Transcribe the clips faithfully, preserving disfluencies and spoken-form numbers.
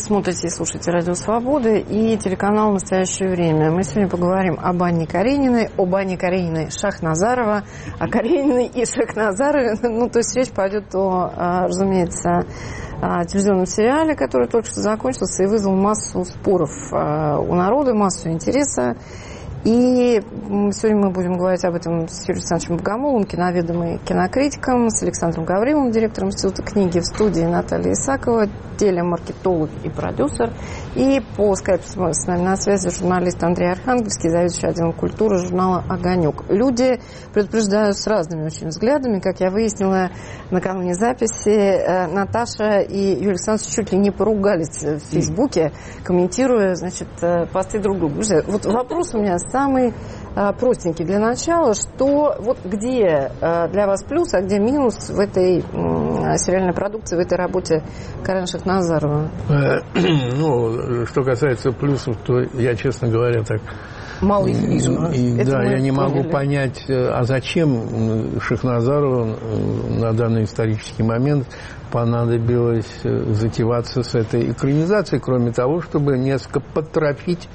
смотрите и слушаете «Радио Свободы» и телеканал «Настоящее время». Мы сегодня поговорим об Анне Карениной, об Анне Карениной Шахназарова, о Карениной и Шахназарове. Ну, то есть речь пойдет о, разумеется, о телевизионном сериале, который только что закончился и вызвал массу споров у народа, массу интереса. И сегодня мы будем говорить об этом с Юрием Александровичем Богомоловым, киноведом и кинокритиком, с Александром Гавриловым, директором Института книги, в студии Наталья Исакова, телемаркетолог и продюсер. И по скайпу с нами на связи журналист Андрей Архангельский, заведующий отделом культуры журнала «Огонек». Люди, предупреждаю, с разными очень взглядами. Как я выяснила накануне записи, Наташа и Юрий Александрович чуть ли не поругались в Фейсбуке, комментируя, значит, посты друг друга. Вот вопрос у меня самый а, простенький для начала, что вот где а, для вас плюс, а где минус в этой м, сериальной продукции, в этой работе Карены Шахназарова? Ну, что касается плюсов, то я, честно говоря, так... Мало их вижу. И, да, я не поняли. могу понять, а зачем Шахназарову на данный исторический момент понадобилось затеваться с этой экранизацией, кроме того, чтобы несколько подтропить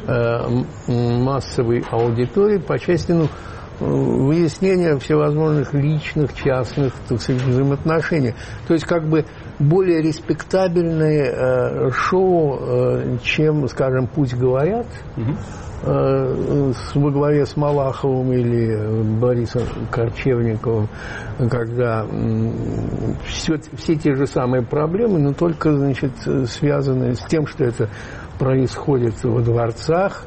массовой аудитории по части ну, выяснения всевозможных личных, частных, так сказать, взаимоотношений. То есть как бы более респектабельное э, шоу, э, чем, скажем, «Пусть говорят», угу. э, во главе с Малаховым или Борисом Корчевниковым, когда э, все, все те же самые проблемы, но только, значит, связаны с тем, что это происходит во дворцах,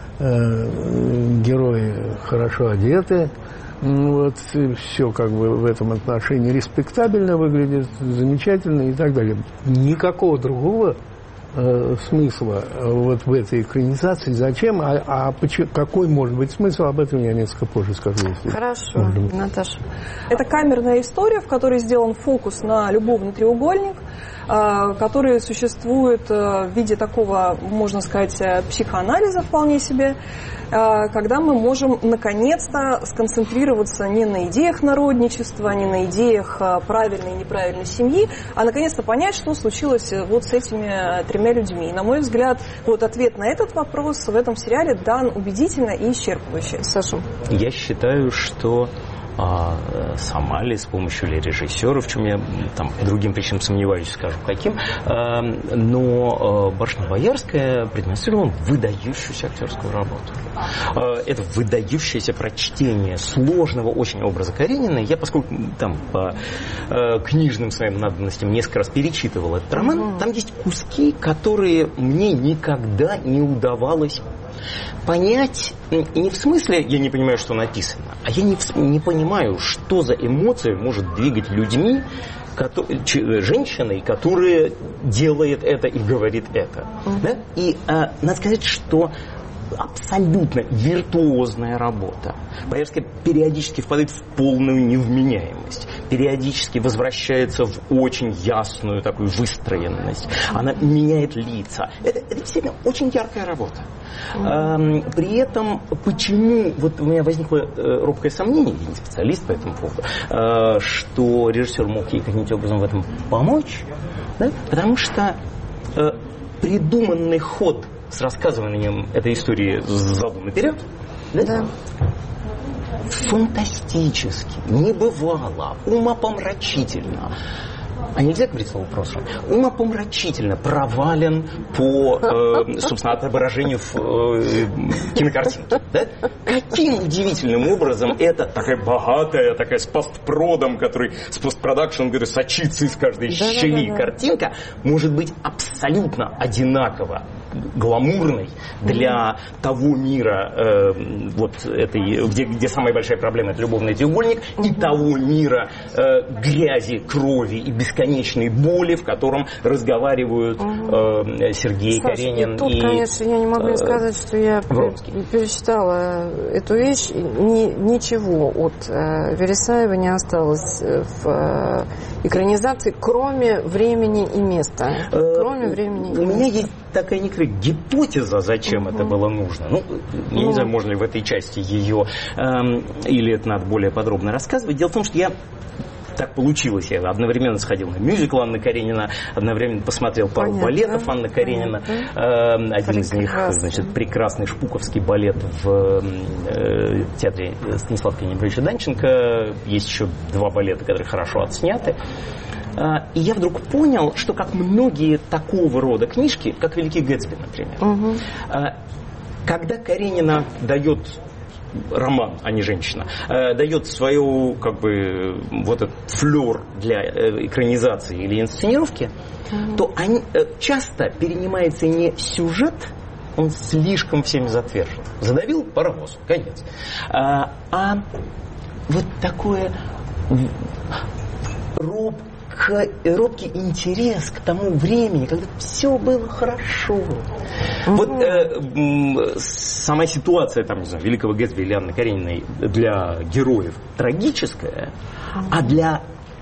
э, герои хорошо одеты, вот, все как бы в этом отношении респектабельно выглядит, замечательно и так далее. Никакого другого э, смысла вот в этой экранизации. Зачем? А, а почему, какой может быть смысл? Об этом я несколько позже скажу. Хорошо, Наташа. Это камерная история, в которой сделан фокус на любовный треугольник, который существует в виде такого, можно сказать, психоанализа вполне себе, когда мы можем наконец-то сконцентрироваться не на идеях народничества, не на идеях правильной и неправильной семьи, а наконец-то понять, что случилось вот с этими тремя людьми. И, на мой взгляд, вот ответ на этот вопрос в этом сериале дан убедительно и исчерпывающе. Саша? Я считаю, что А сама ли, с помощью ли режиссера, в чем я там по другим причинам сомневаюсь, скажу каким, а, но «Барышня Боярская» продемонстрировала выдающуюся актерскую работу. А, это выдающееся прочтение сложного очень образа Карениной. Я, поскольку там по а, книжным своим надобностям несколько раз перечитывал этот роман, mm-hmm. там есть куски, которые мне никогда не удавалось понять, и не в смысле я не понимаю, что написано, а я не, в, не понимаю, что за эмоции может двигать людьми, которые, женщиной, которая делает это и говорит это. Mm-hmm. Да? И а, надо сказать, что абсолютно виртуозная работа. Боярская периодически впадает в полную невменяемость, периодически возвращается в очень ясную такую выстроенность. Она меняет лица. Это, это действительно очень яркая работа. Mm-hmm. При этом, почему, вот у меня возникло робкое сомнение, я не специалист по этому поводу, что режиссер мог ей каким-нибудь образом в этом помочь, да? Потому что придуманный ход с рассказыванием этой истории задом наперед, да? Да. Фантастически, небывало, умопомрачительно. А нельзя говорить слово «просто»? Умопомрачительно провален по, э, собственно, отображению в э, кинокартинке. Да? Каким удивительным образом это такая богатая, такая с постпродом, который с постпродакшеном, который сочится из каждой да, щели да, да, картинка, да. может быть абсолютно одинаково гламурной для mm-hmm. того мира, э, вот этой, где, где самая большая проблема — это любовный треугольник, mm-hmm. и того мира э, грязи, крови и бесконечной боли, в котором разговаривают э, Сергей Саша, Каренин и тут, и, конечно, я не могу э, сказать, что я Вронский. перечитала эту вещь. Ни, ничего от э, Вересаева не осталось в э, экранизации, кроме времени и места. Э, кроме времени и у места. меня есть такая некая гипотеза, зачем uh-huh. это было нужно. Ну, я uh-huh. не знаю, можно ли в этой части ее, эм, или это надо более подробно рассказывать. Дело в том, что я так получилось. Я одновременно сходил на мюзикл Анны Каренина, одновременно посмотрел пару Понятно. балетов Анны Каренина. Понятно. Один из них, значит, прекрасный шпуковский балет в э, театре Станислава Кенебрича Данченко. Есть еще два балета, которые хорошо отсняты. И я вдруг понял, что как многие такого рода книжки, как «Великий Гэтсби», например, угу. когда Каренина дает роман, а не женщина, дает свою, как бы, вот этот флёр для экранизации или инсценировки, угу. то они, часто перенимается не сюжет, он слишком всеми затвержен. Задавил паровоз, конец. А, а вот такое роб робкий интерес к тому времени, когда все было хорошо. Угу. Вот э, сама ситуация, там, не знаю, Великого Гэтсби или Анны Карениной для героев трагическая, угу. а для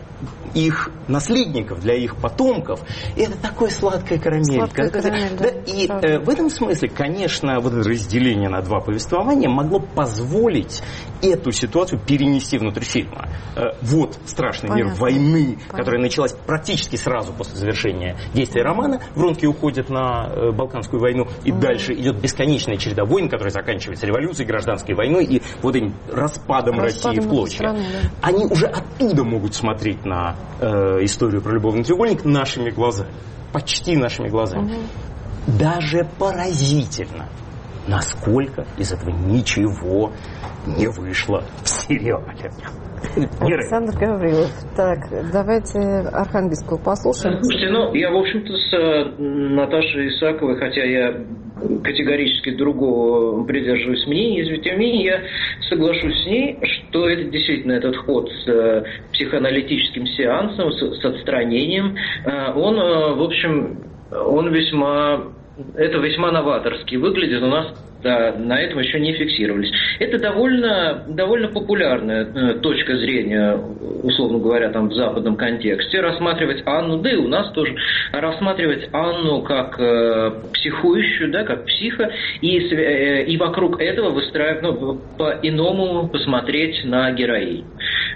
их наследников, для их потомков, это такое сладкая карамель. Сладкая карамель, да. Да, и э, в этом смысле, конечно, вот это разделение на два повествования могло позволить эту ситуацию перенести внутрь фильма. Э, вот страшный Понятно. мир войны, Понятно. которая началась практически сразу после завершения действия романа. Вронский уходит на э, Балканскую войну, и mm. дальше идет бесконечная череда войн, которая заканчивается революцией, гражданской войной и вот этим распадом, распадом России в клочья. Страны, да. Они уже оттуда могут смотреть на э, историю про любовный треугольник нашими глазами. Почти нашими глазами. Угу. Даже поразительно, насколько из этого ничего не вышло в сериале. Александр Гаврилов. Так, давайте Архангельского послушаем. Слушайте, ну, я, в общем-то, с Наташей Исаковой, хотя я категорически другого придерживаюсь мнения, тем не менее, я соглашусь с ней, что это действительно этот ход с психоаналитическим сеансом, с, с отстранением, он, в общем, он весьма... Это весьма новаторски выглядит. У нас да, на этом еще не фиксировались. Это довольно, довольно популярная э, точка зрения, условно говоря, там в западном контексте. Рассматривать Анну, да и у нас тоже, рассматривать Анну как э, психующую, да, как психа, и, э, и вокруг этого выстраивать, ну, по-иному посмотреть на героиню.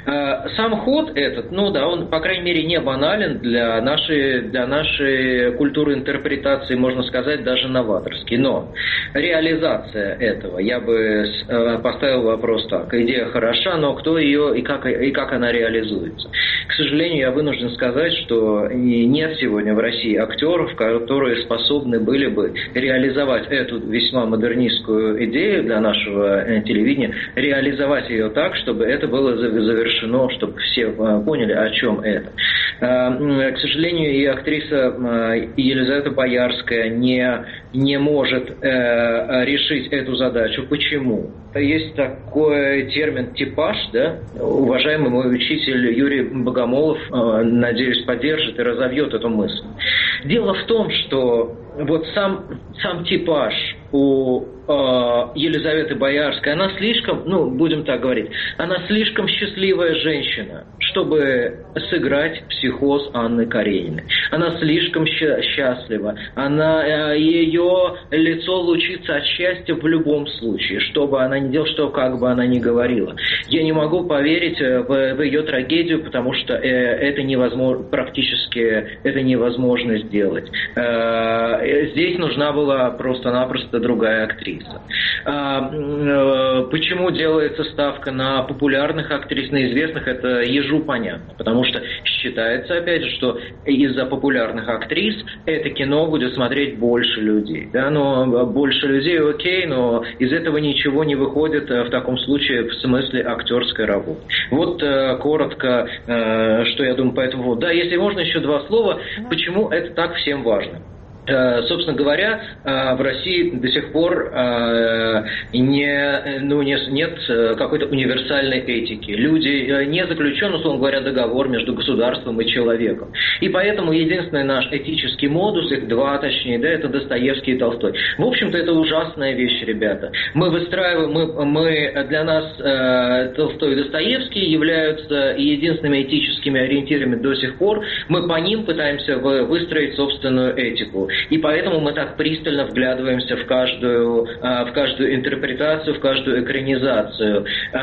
Э, сам ход этот, ну да, он, по крайней мере, не банален для нашей, для нашей культуры интерпретации, можно сказать, даже новаторский. Но реализация этого, я бы поставил вопрос так. Идея хороша, но кто ее и как, и как она реализуется? К сожалению, я вынужден сказать, что нет сегодня в России актеров, которые способны были бы реализовать эту весьма модернистскую идею для нашего телевидения, реализовать ее так, чтобы это было завершено, чтобы все поняли, о чем это. К сожалению, и актриса Елизавета Боярская не, не может решить эту задачу. Почему? Есть такой термин «типаж», да? Уважаемый мой учитель Юрий Богомолов, надеюсь, поддержит и разовьет эту мысль. Дело в том, что вот сам, сам типаж у э, Елизаветы Боярской, она слишком, ну, будем так говорить, она слишком счастливая женщина, чтобы сыграть психоз Анны Карениной. Она слишком щ- счастлива. Она, э, ее лицо лучится от счастья в любом случае, что бы она ни делала, что как бы она ни говорила. Я не могу поверить в, в ее трагедию, потому что э, это невозможно, практически это невозможно сделать. Э, здесь нужна была просто-напросто другая актриса. Почему делается ставка на популярных актрис, на известных, это ежу понятно. Потому что считается, опять же, что из-за популярных актрис это кино будет смотреть больше людей. Да? Но больше людей, окей, но из этого ничего не выходит в таком случае в смысле актерской работы. Вот коротко, что я думаю по этому поводу. Да, если можно еще два слова, почему это так всем важно. Собственно говоря, в России до сих пор не, ну, не, нет какой-то универсальной этики. Люди не заключен, условно говоря, договор между государством и человеком. И поэтому единственный наш этический модус, их два точнее, да, это Достоевский и Толстой. В общем-то, это ужасная вещь, ребята. Мы выстраиваем, мы, мы для нас Толстой и Достоевский являются единственными этическими ориентирами до сих пор. Мы по ним пытаемся выстроить собственную этику. И поэтому мы так пристально вглядываемся в каждую, в каждую интерпретацию, в каждую экранизацию.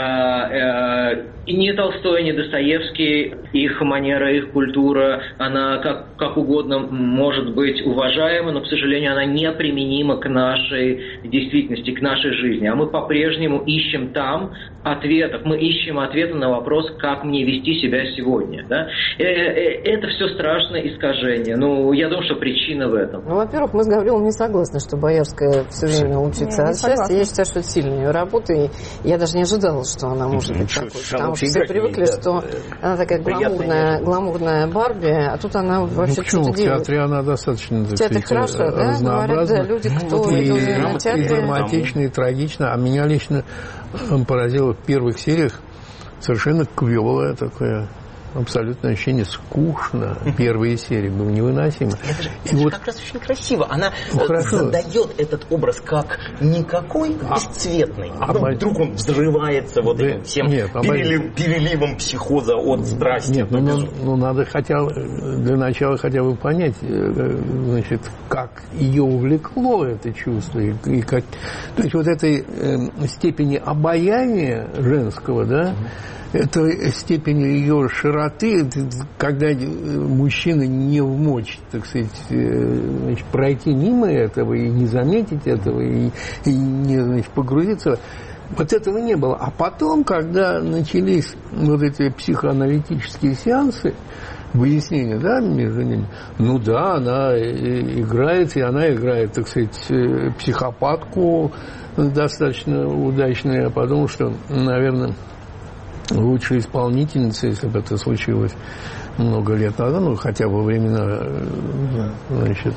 И ни Толстой, ни Достоевский, их манера, их культура, она как, как угодно может быть уважаема, но, к сожалению, она неприменима к нашей действительности, к нашей жизни. А мы по-прежнему ищем там ответов, мы ищем ответы на вопрос, как мне вести себя сегодня. Да? Это все страшное искажение. Ну, я думаю, что причина в этом. Ну, во-первых, мы с Гаврилом не согласны, что Боярская все время учится не, от счастья. Я считаю, что это сильная ее работа, и я даже не ожидала, что она может быть такой. Потому что все привыкли, что она такая гламурная, гламурная Барби, а тут она вообще ну, что-то делает. В театре она достаточно, так сказать, хорошо, да? Говорят, да, люди, кто и, идут на театре. И драматично, и трагично. А меня лично поразило в первых сериях совершенно квелое такое абсолютное ощущение, скучно. Первые серии было невыносимо. Это же, это же вот, как раз очень красиво. Она ну, задает этот образ как никакой, а, бесцветный. А, ну, вдруг он взрывается вот да, этим всем нет, перелив, переливом психоза от страсти. Нет, ну, ну, ну надо хотя для начала хотя бы понять, значит, как ее увлекло это чувство. И, и как, то есть вот этой э, степени обаяния женского, да, это степень ее широты, когда мужчина не в мочь, так сказать, значит, пройти мимо этого и не заметить этого, и, и не, значит, погрузиться. Вот этого не было. А потом, когда начались вот эти психоаналитические сеансы, выяснение, да, между ними, ну да, она играет, и она играет, так сказать, психопатку достаточно удачно. Я подумал, что, наверное, лучшая исполнительница, если бы это случилось много лет назад, ну, хотя бы во времена, значит,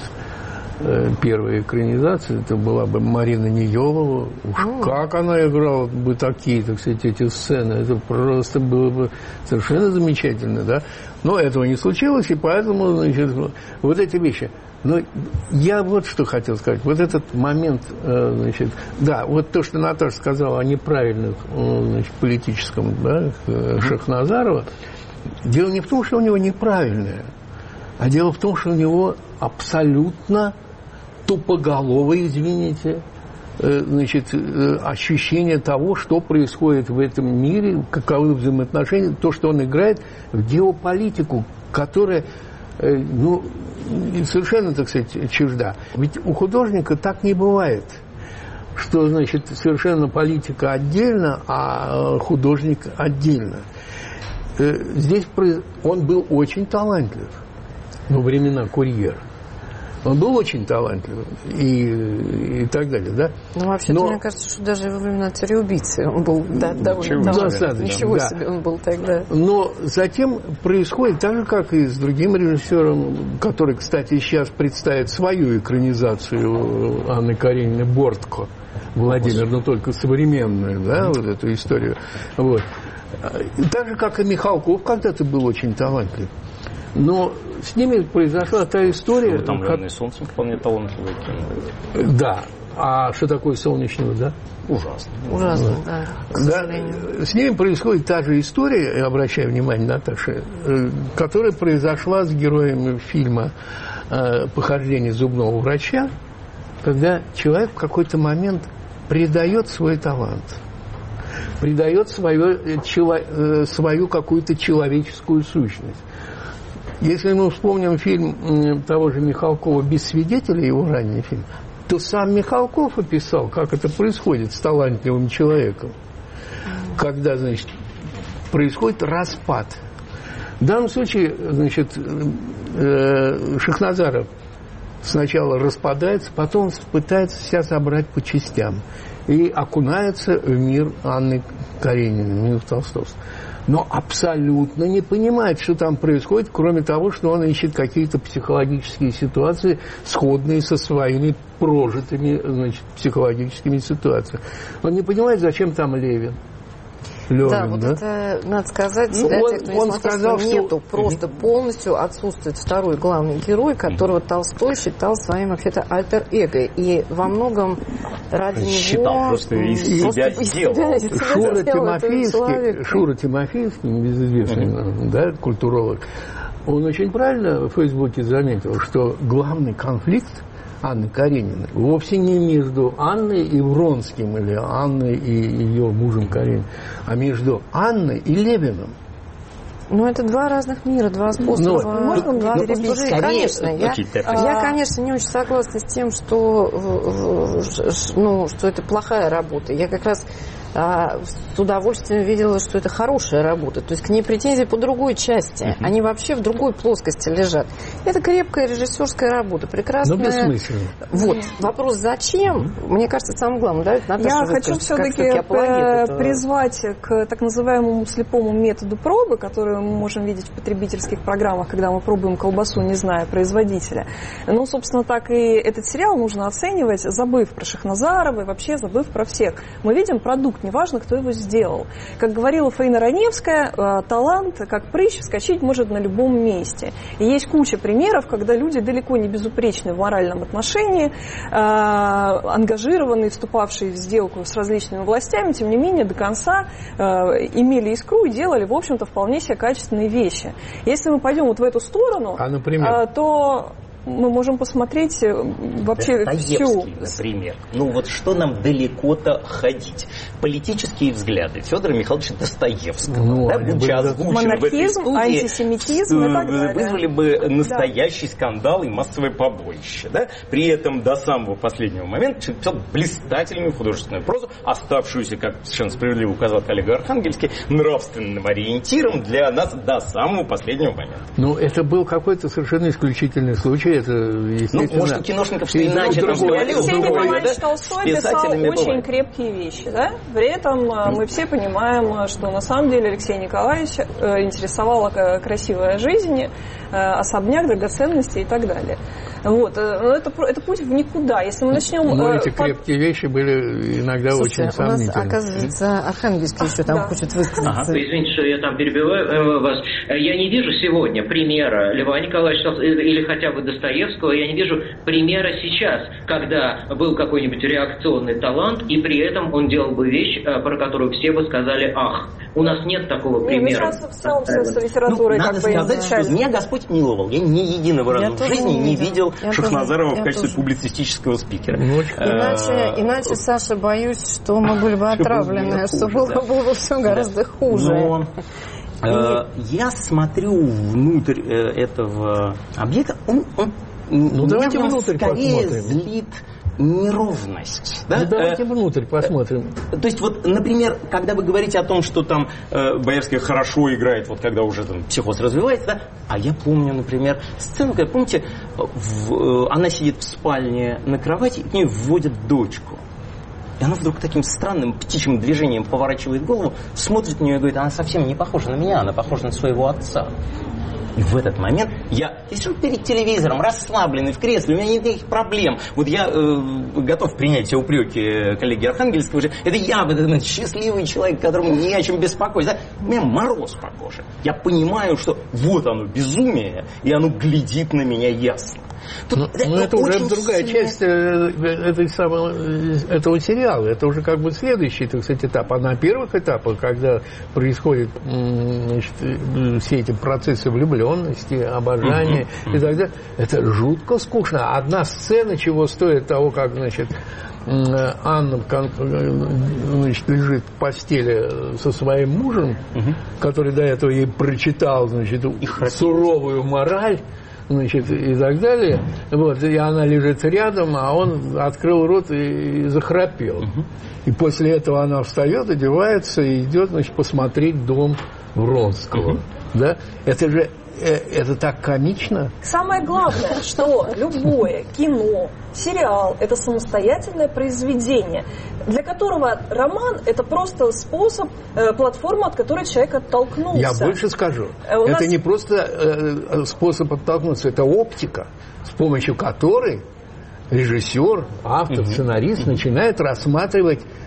первой экранизации, это была бы Марина Неёлова. Уж mm. как она играла бы такие, так сказать, эти сцены, это просто было бы совершенно замечательно, да. Но этого не случилось, и поэтому, значит, вот эти вещи. Но я вот что хотел сказать. Вот этот момент, значит, да, вот то, что Наташа сказала о неправильном, значит, политическом, да, Шахназарова, дело не в том, что у него неправильное, а дело в том, что у него абсолютно тупоголовое, извините, значит, ощущение того, что происходит в этом мире, каковы взаимоотношения, то, что он играет в геополитику, которая, ну, совершенно, так сказать, чужда. Ведь у художника так не бывает, что, значит, совершенно политика отдельно, а художник отдельно. Здесь он был очень талантлив во времена «Курьера». Он был очень талантлив и, и так далее, да? Ну, вообще-то, Но... мне кажется, что даже во времена «Цареубийцы» он был да, довольно талантлив. Ничего да. себе он был тогда. Но затем происходит так же, как и с другим режиссером, который, кстати, сейчас представит свою экранизацию Анны Карениной «Бортко», Владимир, но только современную, да, вот эту историю. Вот. Так же, как и Михалков когда-то был очень талантлив. Но с ними произошла та история... «Утомленные солнцем» вполне талантливый кино. Да. А что такое «Солнечного», да? Ужасно. Ужасно, да, к сожалению. Да. С ними происходит та же история, я обращаю внимание, Наташа, которая произошла с героем фильма «Похождение зубного врача», когда человек в какой-то момент предает свой талант, предает свою, свою какую-то человеческую сущность. Если мы вспомним фильм того же Михалкова «Без свидетелей», его ранний фильм, то сам Михалков описал, как это происходит с талантливым человеком, когда, значит, происходит распад. В данном случае, значит, Шахназаров сначала распадается, потом пытается себя собрать по частям и окунается в мир Анны Карениной, мир толстовства. Но абсолютно не понимает, что там происходит, кроме того, что он ищет какие-то психологические ситуации, сходные со своими прожитыми, значит, психологическими ситуациями. Он не понимает, зачем там Левин. Левин, да, вот да? это, надо сказать, ну, для он, тех, кто не он смотрел, сказал, что нету, что... просто полностью отсутствует второй главный герой, которого Толстой считал своим, вообще-то, альтер-эго. И во многом ради считал, него... просто из себя сделал. Шура Тимофеевский, Шура Тимофеевский, небезызвестный, mm-hmm. да, культуролог, Он очень правильно в Фейсбуке заметил, что главный конфликт Анны Карениной вовсе не между Анной и Вронским или Анной и ее мужем Карениной, а между Анной и Левиным. Ну, это два разных мира, два способа. Ну, можно два ну, перебежи. Конечно, я, я, конечно, не очень согласна с тем, что, ну, что это плохая работа. Я как раз а, с удовольствием видела, что это хорошая работа. То есть к ней претензии по другой части. Uh-huh. Они вообще в другой плоскости лежат. Это крепкая режиссерская работа. Прекрасная. Но бессмысленно. Вот. Вопрос, зачем? Uh-huh. Мне кажется, самое главное. Да? Наташа, я хочу все-таки призвать к так называемому слепому методу пробы, который мы можем видеть в потребительских программах, когда мы пробуем колбасу, не зная производителя. Ну, собственно, так и этот сериал нужно оценивать, забыв про Шахназарова и вообще забыв про всех. Мы видим продукт, неважно, кто его сделал. Как говорила Фаина Раневская, талант, как прыщ, вскочить может на любом месте. И есть куча примеров, когда люди далеко не безупречны в моральном отношении, ангажированные, вступавшие в сделку с различными властями, тем не менее, до конца имели искру и делали, в общем-то, вполне себе качественные вещи. Если мы пойдем вот в эту сторону, а, например? то мы можем посмотреть вообще всю... например. Ну вот что нам далеко-то ходить? Политические взгляды Федора Михайловича Достоевского. Ну, да, будучи озвучены монархизм, в этой студии, антисемитизм и так далее. Вызвали бы настоящий да. скандал и массовое побоище. Да? При этом до самого последнего момента писал блистательную художественную прозу, оставшуюся, как совершенно справедливо указал коллега Архангельский, нравственным ориентиром для нас до самого последнего момента. Ну, это был какой-то совершенно исключительный случай. Это, ну, может, у киношников что иначе там говорил. Алексей Николаевич Толстой писал очень крепкие вещи, да? При этом мы все понимаем, что на самом деле Алексея Николаевича интересовала красивая жизнь, особняк, драгоценности и так далее. Вот. Но это, это путь в никуда. Если мы начнем... Но эти под... крепкие вещи были иногда Слушайте, очень сомнительны. У нас, оказывается, Архангельский еще там да. хочет высказаться. Ага. Извините, что я там перебиваю вас. Я не вижу сегодня примера Льва Николаевича или хотя бы Достоевского, я не вижу примера сейчас, когда был какой-нибудь реакционный талант, и при этом он делал бы вещь, про которую все бы сказали «ах». У нас нет такого примера. Мы сейчас в целом с литературой ну, как надо бы сказать, что меня Господь миловал. Я ни единого раза в жизни не видел я Шахназарова тоже, в качестве тоже. публицистического спикера. Иначе, иначе, Саша, боюсь, что мы были бы отравлены, что было, было бы все гораздо хуже. Но, э, я смотрю внутрь этого объекта, он, он ну, меня давайте внутрь скорее посмотрим. злит неровность. Да? Ну, давайте внутрь посмотрим. То есть, вот, например, когда вы говорите о том, что там э, Боярская хорошо играет, вот когда уже там психоз развивается, да? А я помню, например, сцену, когда, помните, в, э, она сидит в спальне на кровати, и к ней вводят дочку. И она вдруг таким странным птичьим движением поворачивает голову, смотрит на нее и говорит, она совсем не похожа на меня, она похожа на своего отца. И в этот момент я сижу перед телевизором, расслабленный в кресле, у меня нет никаких проблем. Вот я э, готов принять все упреки коллеги Архангельского. Это я, этот счастливый человек, которому не о чем беспокоиться. У меня мороз по коже. Я понимаю, что вот оно безумие, и оно глядит на меня ясно. Тут, но, это, но это уже другая сильно... часть этой самого, этого сериала. Это уже как бы следующий, так сказать, этап. А на первых этапах, когда происходят, значит, все эти процессы влюбленности, обожания mm-hmm. и так далее, это жутко скучно. Одна сцена чего стоит того, как, значит, Анна, значит, лежит в постели со своим мужем, mm-hmm. который до этого ей прочитал, значит, суровую мораль, значит, и так далее. Вот, и она лежит рядом, а он открыл рот и, и захрапел. Uh-huh. И после этого она встает, одевается и идет, значит, посмотреть дом Вронского. Uh-huh. Да? Это же это так комично. Самое главное, что любое кино, сериал – это самостоятельное произведение, для которого роман – это просто способ, э, платформа, от которой человек оттолкнулся. Я больше скажу. Э, это нас... не просто э, способ оттолкнуться, это оптика, с помощью которой режиссер, автор, сценарист начинает рассматривать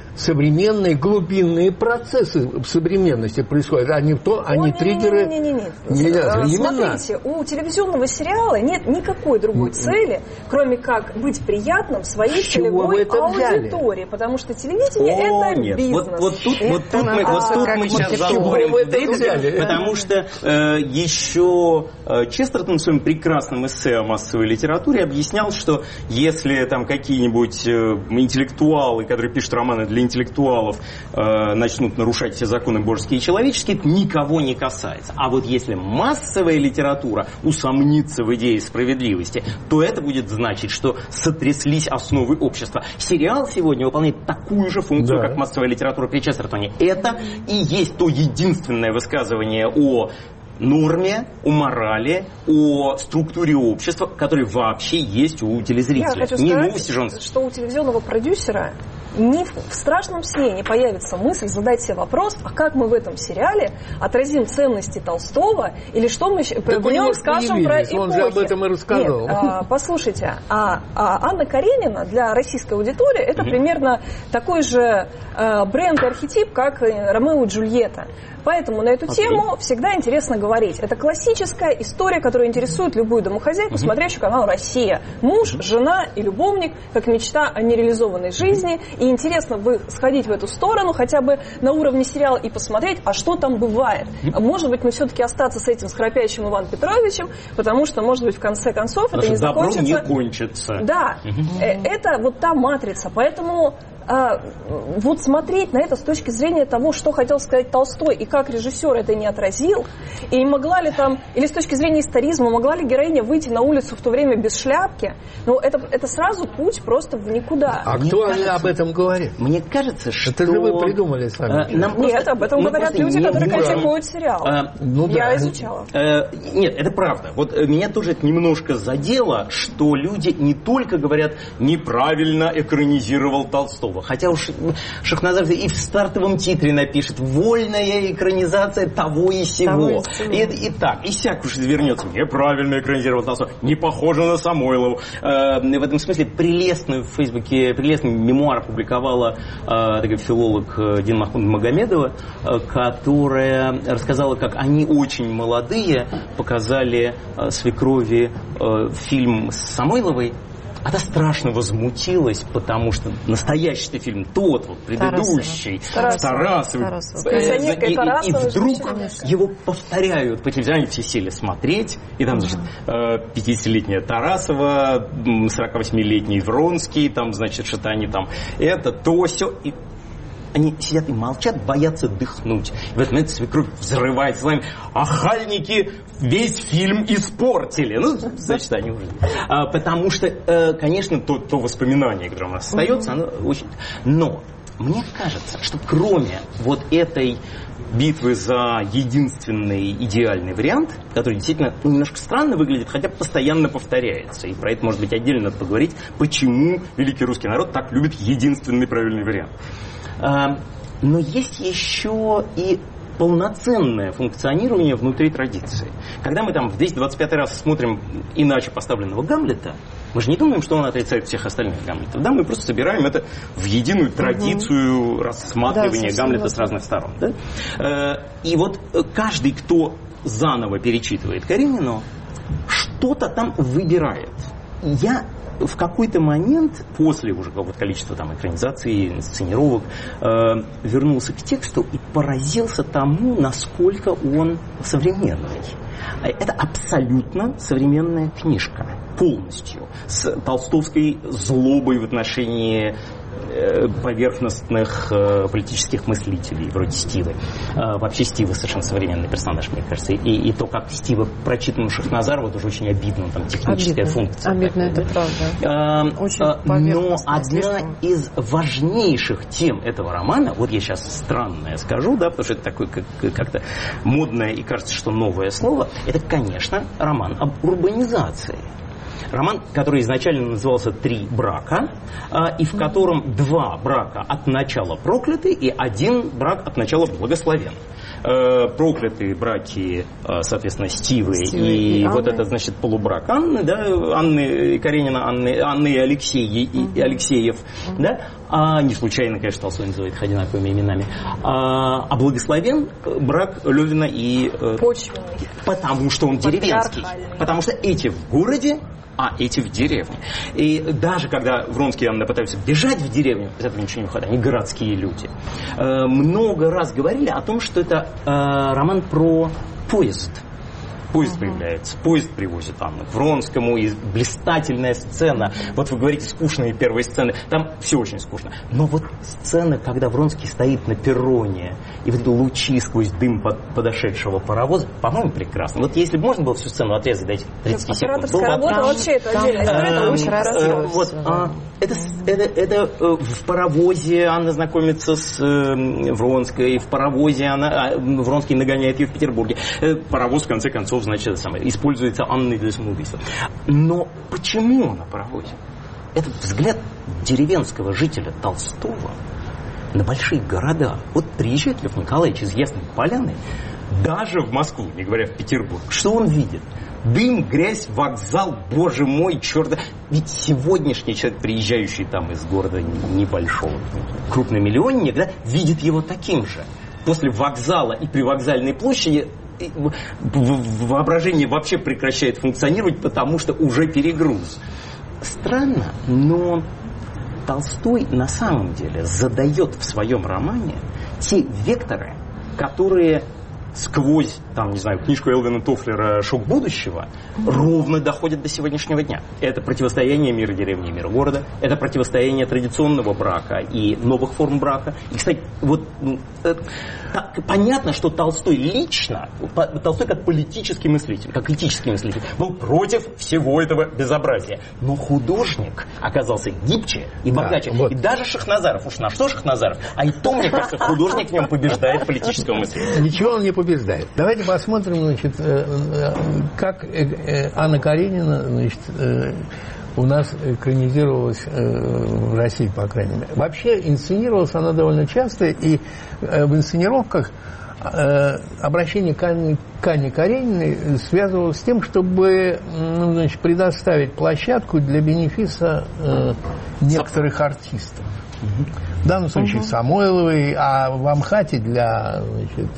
современные глубинные процессы в современности происходят, а не то, а не триггеры. Не, не, не, не. Нельзя, Смотрите, у телевизионного сериала нет никакой другой цели, кроме как быть приятным своей целевой аудитории, потому что телевидение О, это нет. бизнес. Вот, вот тут, это вот тут мы, вот тут мы сейчас заходим в дребезги, потому что э, еще э, Честертон в своем прекрасном эссе о массовой литературе объяснял, что если там какие-нибудь э, интеллектуалы, которые пишут романы для интеллектуалов, э, начнут нарушать все законы божеские и человеческие, это никого не касается. А вот если массовая литература усомнится в идее справедливости, то это будет значить, что сотряслись основы общества. Сериал сегодня выполняет такую же функцию, да, как массовая литература при Честертоне. Это и есть то единственное высказывание о норме, о морали, о структуре общества, который вообще есть у телезрителя. Я хочу сказать, что у телевизионного продюсера ни в страшном сне не появится мысль задать себе вопрос, а как мы в этом сериале отразим ценности Толстого, или что мы в нем скажем про эпохи. Он же об этом и рассказал. Нет, а, послушайте, а, а Анна Каренина для российской аудитории это mm-hmm. примерно такой же а, бренд и архетип, как Ромео и Джульетта. Поэтому на эту okay. тему всегда интересно говорить. Это классическая история, которая интересует любую домохозяйку, mm-hmm. смотрящую канал «Россия». Муж, mm-hmm. жена и любовник, как мечта о нереализованной жизни. Mm-hmm. И интересно бы сходить в эту сторону, хотя бы на уровне сериала, и посмотреть, а что там бывает. Mm-hmm. Может быть, мы все-таки остаться с этим схрапящим Иваном Петровичем, потому что, может быть, в конце концов потому это не закончится. Добро не кончится. Да, mm-hmm. это вот та матрица. Поэтому а, вот смотреть на это с точки зрения того, что хотел сказать Толстой, и как режиссер это не отразил, и могла ли там, или с точки зрения историзма, могла ли героиня выйти на улицу в то время без шляпки, ну, это, это сразу путь просто в никуда. А кто кажется, об этом говорит? Мне кажется, что... Это же вы придумали сами. Нам Нет, просто, об этом говорят люди, не которые можем. критикуют сериал. А, ну, Я да. изучала. А, нет, это правда. Вот меня тоже это немножко задело, что люди не только говорят, неправильно экранизировал Толстого, хотя уж Шахназаров и в стартовом титре напишет «вольная экранизация того и сего». Того и, сего. И, и так, и сяк уж вернется. Неправильно экранизировал Толстого, не похоже на Самойлову. Э, в этом смысле прелестный в Фейсбуке, прелестный мемуар опубликовала э, такая филолог Дина Магомедова, э, которая рассказала, как они очень молодые показали э, свекрови э, фильм с Самойловой. Она страшно возмутилась, потому что настоящий фильм, тот вот предыдущий, Тарасов, и, и, и вдруг его повторяют по телевизору, они все сели смотреть, и там, значит, пятидесятилетняя Тарасова, сорокавосьмилетний Вронский, там, значит, что-то они там, это, то, сё, и они сидят и молчат, боятся дыхнуть. И в этот момент свекровь взрывает словами: «Ахальники весь фильм испортили». Ну, значит, они уже... А, потому что, э, конечно, то, то воспоминание, которое у нас остается, оно очень... Но мне кажется, что кроме вот этой битвы за единственный идеальный вариант, который действительно ну, немножко странно выглядит, хотя постоянно повторяется. И про это, может быть, отдельно надо поговорить, почему великий русский народ так любит единственный правильный вариант. Но есть еще и полноценное функционирование внутри традиции. Когда мы там в двести двадцать пятый раз смотрим иначе поставленного Гамлета, мы же не думаем, что он отрицает всех остальных Гамлетов. Да, мы просто собираем это в единую традицию угу. рассматривания да, Гамлета с разных сторон. Да? И вот каждый, кто заново перечитывает Каренину, что-то там выбирает. Я в какой-то момент, после уже какого-то количества там, экранизаций, инсценировок, э, вернулся к тексту и поразился тому, насколько он современный. Это абсолютно современная книжка, полностью, с толстовской злобой в отношении поверхностных э, политических мыслителей, вроде Стивы. Э, вообще Стива совершенно современный персонаж, мне кажется. И, и то, как Стива прочитан у Шахназарова, тоже очень обидно, там техническая обидно. функция. Обидно, такая. Это правда. Э, очень э, но одна слишком. из важнейших тем этого романа, вот я сейчас странное скажу, да, потому что это такое как, как-то модное и кажется, что новое слово, это, конечно, роман об урбанизации. Роман, который изначально назывался «Три брака», и в котором два брака от начала прокляты и один брак от начала благословен. Проклятые браки, соответственно, Стивы, Стивы и, и вот это, значит, полубрак Анны, да, Анны Каренина, Анны, Анны и, Алексей, и, и Алексеев, mm-hmm. да, а, не случайно, конечно, Толстой называет их одинаковыми именами, а, а благословен брак Левина и... Почвенный. Потому что он деревенский. Потому что эти в городе, а эти в деревне. И даже когда Вронский и Анна пытаются бежать в деревню, из этого ничего не выходит, они городские люди. Э, много раз говорили о том, что это э, роман про поезд. Поезд uh-huh. появляется, поезд привозит Анну к Вронскому, и блистательная сцена. Вот вы говорите, скучные первые сцены, там все очень скучно. Но вот сцена, когда Вронский стоит на перроне, и вот лучи сквозь дым под, подошедшего паровоза, по-моему, прекрасно. Вот если бы можно было всю сцену отрезать до этих тридцати секунд. Операторская работа вообще это отдельно. Это очень красиво. Вот, это, это, это в паровозе Анна знакомится с Вронской, в паровозе она, Вронский нагоняет ее в Петербурге. Паровоз, в конце концов, значит, самое, используется Анной для самоубийства. Но почему на паровозе? Этот взгляд деревенского жителя Толстого на большие города. Вот приезжает Лев Николаевич из Ясной Поляны, даже в Москву, не говоря в Петербург. Что он видит? Дым, грязь, вокзал, боже мой, черт. Ведь сегодняшний человек, приезжающий там из города небольшого, крупномиллионник, да, видит его таким же. После вокзала и привокзальной площади воображение вообще прекращает функционировать, потому что уже перегруз. Странно, но Толстой на самом деле задает в своем романе те векторы, которые сквозь, там, не знаю, книжку Элвина Тофлера «Шок будущего» ровно доходят до сегодняшнего дня. Это противостояние мира деревни и мира города, это противостояние традиционного брака и новых форм брака. И, кстати, вот э, так, понятно, что Толстой лично, Толстой как политический мыслитель, как этический мыслитель, был против всего этого безобразия. Но художник оказался гибче и богаче. Да, вот. И даже Шахназаров, уж на что Шахназаров, а и то, мне кажется, художник в нем побеждает политического мыслителя. Ничего он не побеждает. Давайте посмотрим, значит, как Анна Каренина, значит, у нас экранизировалась в России, по крайней мере. Вообще инсценировалась она довольно часто, и в инсценировках обращение к Анне, к Анне Карениной связывалось с тем, чтобы, ну, значит, предоставить площадку для бенефиса некоторых артистов. В данном случае угу. Самойловой, а в Амхате для, значит,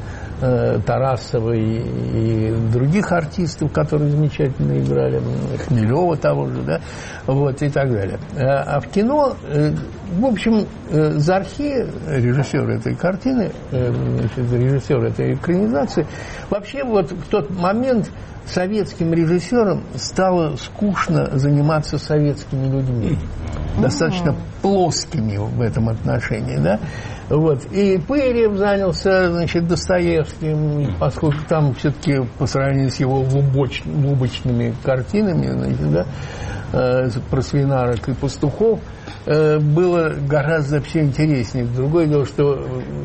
Тарасовой и других артистов, которые замечательно играли, Хмелева того же, да, вот, и так далее. А в кино, в общем, Зархи, режиссер этой картины, значит, режиссер этой экранизации, вообще вот в тот момент советским режиссерам стало скучно заниматься советскими людьми, достаточно плоскими в этом отношении, да. Вот. И Пырьев занялся, значит, Достоевским, поскольку там все-таки по сравнению с его глубоч, глубочными картинами, значит, да, э, про свинарок и пастухов, э, было гораздо все интереснее. Другое дело, что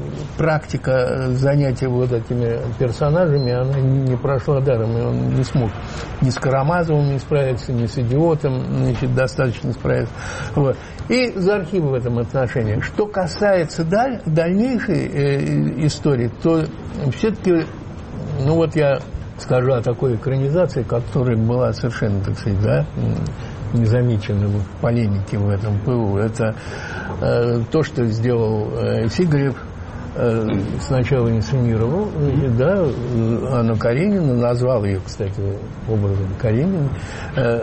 практика занятия вот этими персонажами, она не прошла даром, и он не смог ни с Карамазовым не справиться, ни с Идиотом, значит, достаточно справиться. Вот. И Зархи в этом отношении. Что касается даль, дальнейшей э, истории, то все-таки, ну вот я скажу о такой экранизации, которая была совершенно, так сказать, да, незамечена в полемике в этом пылу. Это э, то, что сделал э, Сигарев. Э, сначала инсценировал, да, Анну Каренину, назвал ее, кстати, образом Карениной. Э,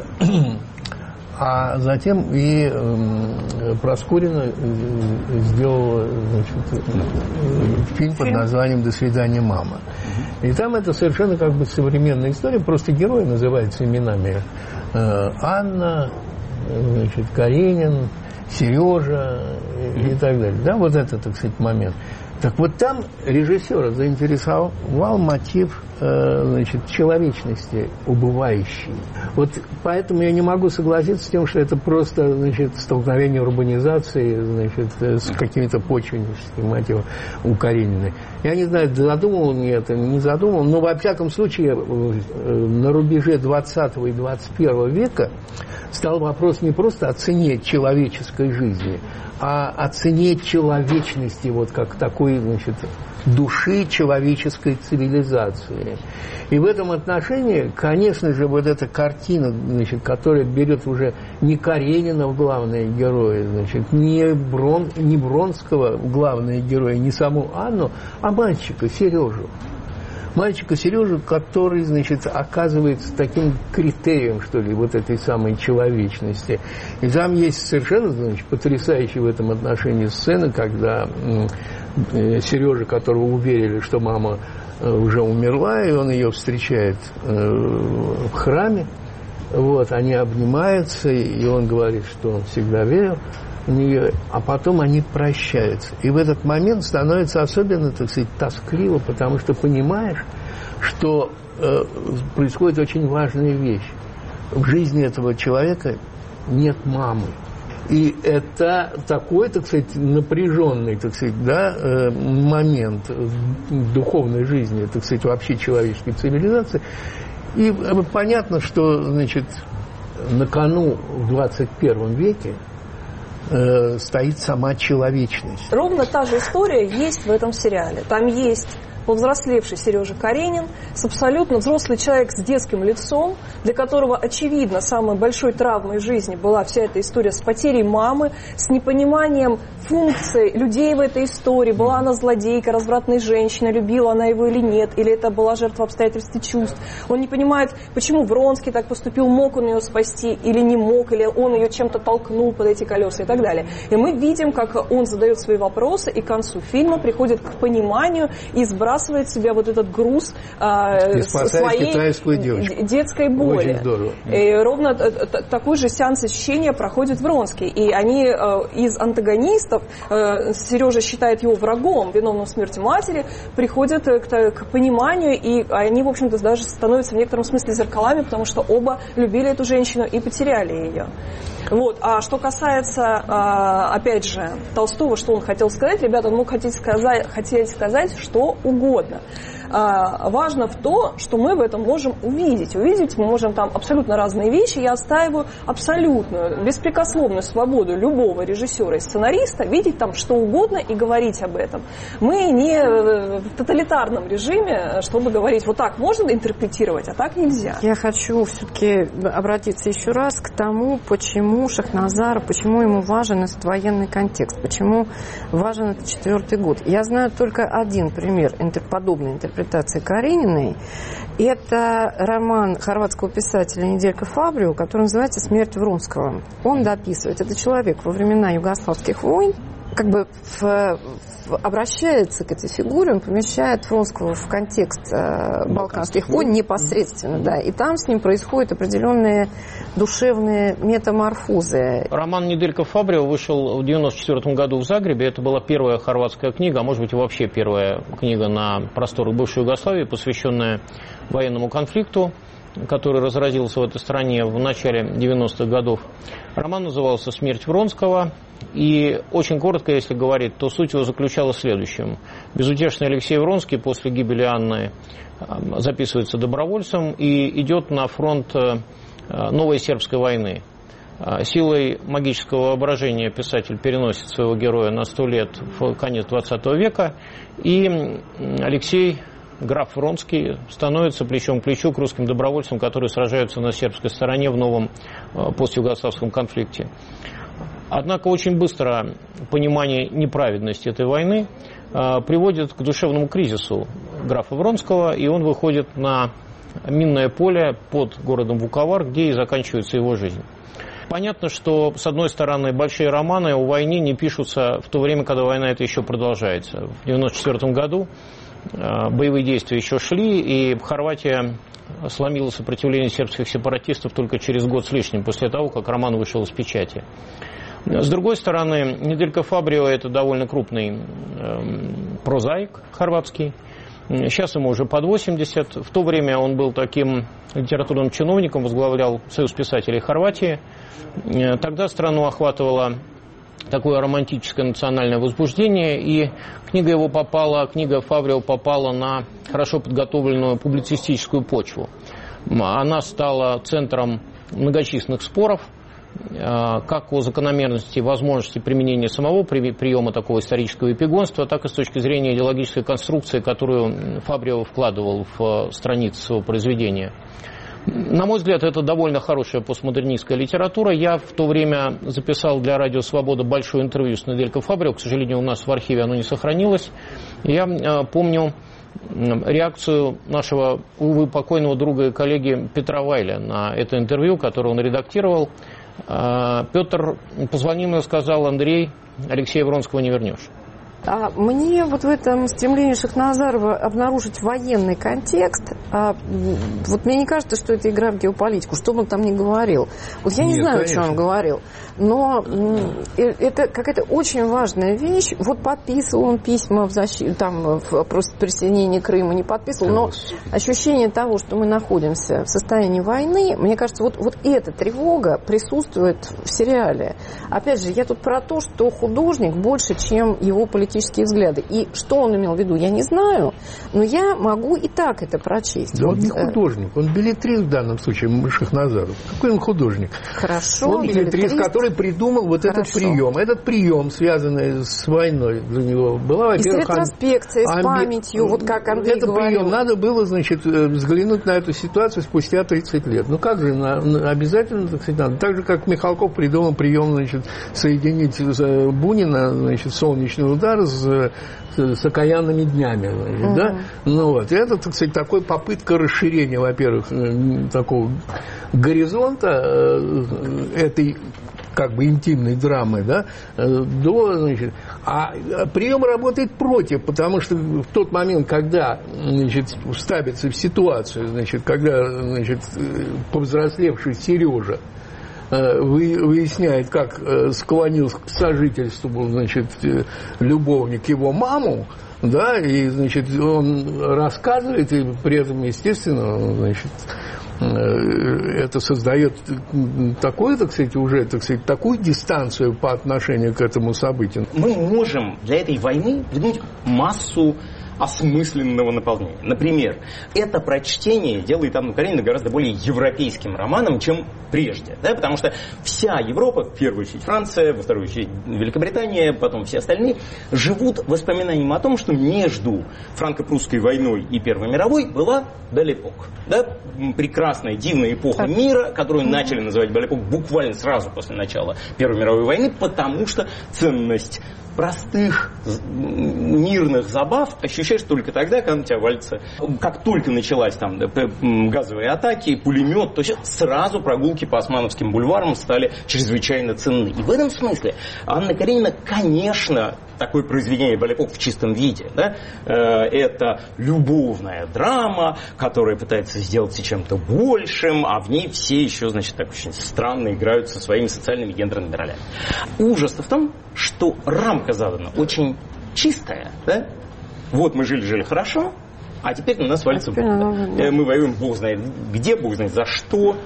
А затем и э, Проскурина сделала, значит, фильм под названием «До свидания, мама». И там это совершенно как бы современная история, просто герои называются именами э, Анна, значит, Каренин, Сережа и, и так далее. Да, вот это, так сказать, момент. Так вот там режиссера заинтересовал мотив, э, значит, человечности убывающей. Вот поэтому я не могу согласиться с тем, что это просто, значит, столкновение урбанизации, значит, с какими-то почвенническими мотивами у Карениной. Я не знаю, задумал он это, не задумал, но во всяком случае на рубеже двадцатого и двадцать первого века стал вопрос не просто о цене человеческой человеческой жизни, а о цене человечности, вот как такой, значит, души человеческой цивилизации. И в этом отношении, конечно же, вот эта картина, значит, которая берет уже не Каренина в главные герои, значит, не, Брон, не Бронского в главные герои, не саму Анну, а мальчика, Сережу. Мальчика Сережу, который, значит, оказывается таким критерием, что ли, вот этой самой человечности. И там есть совершенно, значит, потрясающая в этом отношении сцена, когда Сережа, которого уверили, что мама уже умерла, и он ее встречает в храме. Вот, они обнимаются, и он говорит, что он всегда верил в нее, а потом они прощаются. И в этот момент становится особенно, так сказать, тоскливо, потому что понимаешь, что э, происходит очень важная вещь. В жизни этого человека нет мамы. И это такой, так сказать, напряженный, так сказать, да, момент в духовной жизни, так сказать, вообще человеческой цивилизации. И понятно, что, значит, на кону в двадцать первом веке э, стоит сама человечность. Ровно та же история есть в этом сериале. Там есть повзрослевший Сережа Каренин, с абсолютно взрослый человек с детским лицом, для которого, очевидно, самой большой травмой жизни была вся эта история с потерей мамы, с непониманием функций людей в этой истории. Была она злодейка, развратной женщиной, любила она его или нет, или это была жертва обстоятельств и чувств. Он не понимает, почему Вронский так поступил, мог он ее спасти или не мог, или он ее чем-то толкнул под эти колеса и так далее. И мы видим, как он задает свои вопросы, и к концу фильма приходит к пониманию и сбрасывает сбрасывает с себя вот этот груз э, своей детской боли. Очень здорово. И ровно такой же сеанс ощущения проходит Вронский. И они э, из антагонистов, э, Сережа считает его врагом, виновным в смерти матери, приходят к, к пониманию, и они, в общем-то, даже становятся в некотором смысле зеркалами, потому что оба любили эту женщину и потеряли ее. Вот. А что касается, опять же, Толстого, что он хотел сказать, ребята, он мог хотеть сказать, хотеть сказать что угодно. Важно в то, что мы в этом можем увидеть. Увидеть мы можем там абсолютно разные вещи. Я отстаиваю абсолютную, беспрекословную свободу любого режиссера и сценариста видеть там что угодно и говорить об этом. Мы не в тоталитарном режиме, чтобы говорить, вот так можно интерпретировать, а так нельзя. Я хочу все-таки обратиться еще раз к тому, почему Шахназаров, почему ему важен этот военный контекст, почему важен этот четвертый год. Я знаю только один пример подобной интерпретации Карениной. Это роман хорватского писателя Неделька Фабрио, который называется «Смерть Вронского». Он дописывает. Это человек во времена югославских войн, как бы в, в, обращается к этой фигуре, он помещает Вронского в контекст э, балканских войн непосредственно, да, и там с ним происходят определенные душевные метаморфозы. Роман «Неделька Фабрио» вышел в девяносто четвёртом году в Загребе. Это была первая хорватская книга, а может быть и вообще первая книга на просторах бывшей Югославии, посвященная военному конфликту, который разразился в этой стране в начале девяностых годов. Роман назывался «Смерть Вронского». И очень коротко, если говорить, то суть его заключалась в следующем. Безутешный Алексей Вронский после гибели Анны записывается добровольцем и идет на фронт новой сербской войны. Силой магического воображения писатель переносит своего героя на сто лет в конец двадцатого века, и Алексей, граф Вронский, становится плечом к плечу к русским добровольцам, которые сражаются на сербской стороне в новом постюгославском конфликте. Однако очень быстро понимание неправедности этой войны приводит к душевному кризису графа Вронского, и он выходит на минное поле под городом Вуковар, где и заканчивается его жизнь. Понятно, что, с одной стороны, большие романы о войне не пишутся в то время, когда война эта еще продолжается. В девяносто четвёртом году боевые действия еще шли, и Хорватия сломила сопротивление сербских сепаратистов только через год с лишним, после того, как роман вышел из печати. С другой стороны, Неделька Фабрио – это довольно крупный э, прозаик хорватский. Сейчас ему уже под восемьдесят. В то время он был таким литературным чиновником, возглавлял Союз писателей Хорватии. Тогда страну охватывало такое романтическое национальное возбуждение, и книга его попала, книга Фабрио попала на хорошо подготовленную публицистическую почву. Она стала центром многочисленных споров как о закономерности и возможности применения самого приема такого исторического эпигонства, так и с точки зрения идеологической конструкции, которую Фабрио вкладывал в страницы своего произведения. На мой взгляд, это довольно хорошая постмодернистская литература. Я в то время записал для «Радио Свобода» большое интервью с Неделько Фабрио. К сожалению, у нас в архиве оно не сохранилось. Я помню реакцию нашего, увы, покойного друга и коллеги Петра Вайля на это интервью, которое он редактировал. Петр позвонил мне и сказал: Андрей, Алексея Вронского не вернешь. А мне вот в этом стремлении Шахназарова обнаружить военный контекст, а, вот мне не кажется, что это игра в геополитику, что бы он там ни говорил. Вот я не Нет, знаю, конечно. О чем он говорил, но это какая-то очень важная вещь. Вот подписывал он письма в защиту, там, в присоединении Крыма, не подписывал, но ощущение того, что мы находимся в состоянии войны, мне кажется, вот, вот эта тревога присутствует в сериале. Опять же, я тут про то, что художник больше, чем его политический взгляды. И что он имел в виду, я не знаю, но я могу и так это прочесть. Да вот. Он не художник, он беллетрист в данном случае, Шахназаров. Какой он художник? Хорошо. Он беллетрист, который придумал вот Хорошо. этот прием. Этот прием, связанный с войной для него, была, во-первых... И с ретроспекцией, амби... с памятью, вот как Андрей это говорил. Прием. Надо было, значит, взглянуть на эту ситуацию спустя тридцать лет. Ну как же, на, на, обязательно, так сказать, надо. Так же, как Михалков придумал прием, значит, соединить Бунина, значит, солнечный удар с, с окаянными днями, значит, uh-huh. да? Ну вот, и это, так сказать, такой попытка расширения, во-первых, такого горизонта этой как бы интимной драмы, да, до, значит, а прием работает против, потому что в тот момент, когда, значит, ставится в ситуацию, значит, когда, значит, повзрослевший Сережа выясняет, как склонил к сожительству, значит, любовник его маму, да, и, значит, он рассказывает, и при этом, естественно, значит, это создает такую, так сказать, уже, так сказать, такую дистанцию по отношению к этому событию. Мы можем для этой войны придумать массу осмысленного наполнения. Например, это прочтение делает Анну Каренину гораздо более европейским романом, чем прежде. Да? Потому что вся Европа, в первую очередь Франция, во вторую очередь Великобритания, потом все остальные, живут воспоминанием о том, что между франко-прусской войной и Первой мировой была Бель-эпок. Да? Прекрасная, дивная эпоха так. мира, которую начали называть Бель-эпок буквально сразу после начала Первой мировой войны, потому что ценность простых мирных забав ощущаешь только тогда, когда у тебя валится. Как только началась там да, газовые атаки, пулемет, то сразу прогулки по Османовским бульварам стали чрезвычайно ценны. И в этом смысле Анна Каренина, конечно, такое произведение Бель-эпок в чистом виде. Да? Это любовная драма, которая пытается сделаться чем-то большим, а в ней все еще, значит, так очень странно играют со своими социальными гендерными ролями. Ужас-то в том, что рамка задана очень чистая. Да? Вот мы жили-жили хорошо, а теперь на нас валится бомба. Мы воюем бог знает где, бог знает за что,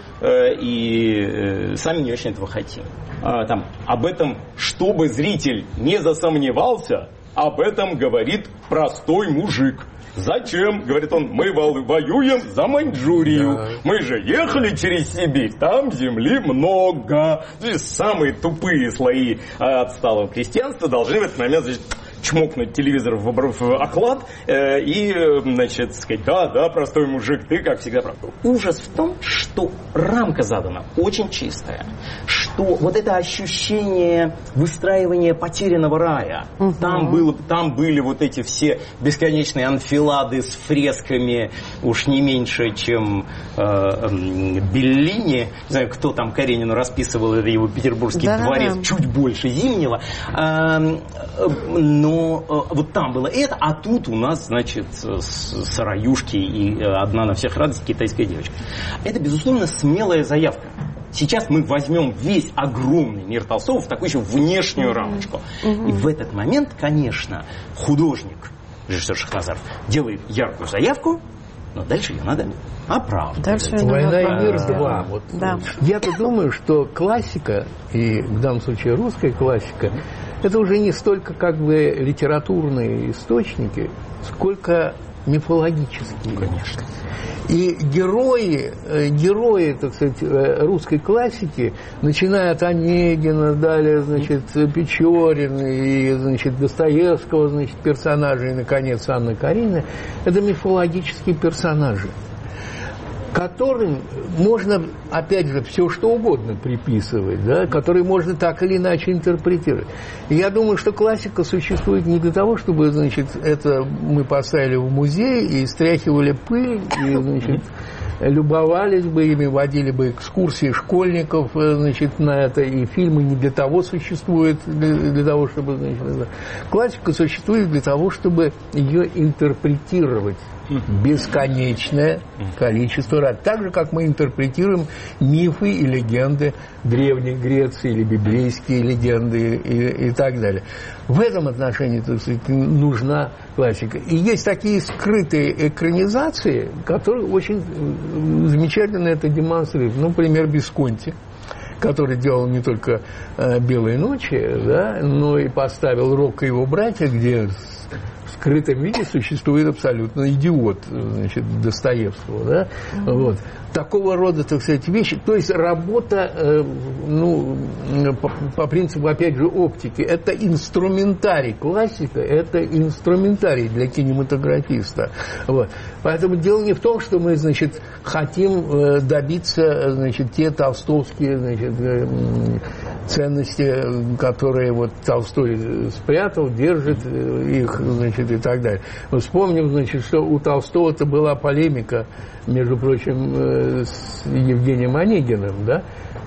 и сами не очень этого хотим. Там, об этом, чтобы зритель не засомневался, об этом говорит простой мужик. Зачем? Говорит он, мы воюем за Маньчжурию. Да. Мы же ехали через Сибирь, там земли много. То есть самые тупые слои отсталого крестьянства должны в этот момент, значит, чмокнуть телевизор в, в оклад э, и, значит, сказать, да, да, простой мужик, ты, как всегда, прав. Ужас в том, что рамка задана очень чистая, что вот это ощущение выстраивания потерянного рая, угу. там, было, там были вот эти все бесконечные анфилады с фресками, уж не меньше, чем э, Беллини, не знаю, кто там Каренину расписывал, это его петербургский да, дворец, да. чуть больше Зимнего, э, но Но вот там было это, а тут у нас, значит, сыроюшки и одна на всех радость китайская девочка. Это, безусловно, смелая заявка. Сейчас мы возьмем весь огромный мир Толстого в такую еще внешнюю рамочку. И в этот момент, конечно, художник, режиссер Шахназаров, делает яркую заявку, но дальше ее надо оправдывать. Дальше «Война и мир два». Вот. Да. Я-то думаю, что классика, и в данном случае русская классика, это уже не столько как бы литературные источники, сколько мифологические. Конечно. И герои, герои, так сказать, русской классики, начиная от Онегина, далее, значит, Печорина и, значит, Достоевского, значит, персонажей, и, наконец, Анна Каренина, это мифологические персонажи, которым можно, опять же, все что угодно приписывать, да, которые можно так или иначе интерпретировать. И я думаю, что классика существует не для того, чтобы, значит, это мы поставили в музей и стряхивали пыль, и, значит, любовались бы ими, водили бы экскурсии школьников, значит, на это, и фильмы не для того существуют, для, для того, чтобы, значит, классика существует для того, чтобы ее интерпретировать. Бесконечное количество раз. Так же, как мы интерпретируем мифы и легенды Древней Греции или библейские легенды и, и так далее. В этом отношении, так сказать, нужна классика. И есть такие скрытые экранизации, которые очень замечательно это демонстрируют. Ну, например, Бисконти, который делал не только э, «Белые ночи», да, но и поставил «Рок и его братья», где в скрытом виде существует абсолютно идиот, значит, Достоевского, да, mm-hmm. вот. Такого рода, так сказать, вещи, то есть работа, э, ну, по, по принципу, опять же, оптики, это инструментарий, классика, это инструментарий для кинематографиста, вот. Поэтому дело не в том, что мы, значит, хотим э, добиться, значит, те толстовские, значит, э, ценности, которые вот Толстой спрятал, держит их, значит, и так далее. Мы вспомним, значит, что у Толстого-то была полемика, между прочим, с Евгением Онегиным, да,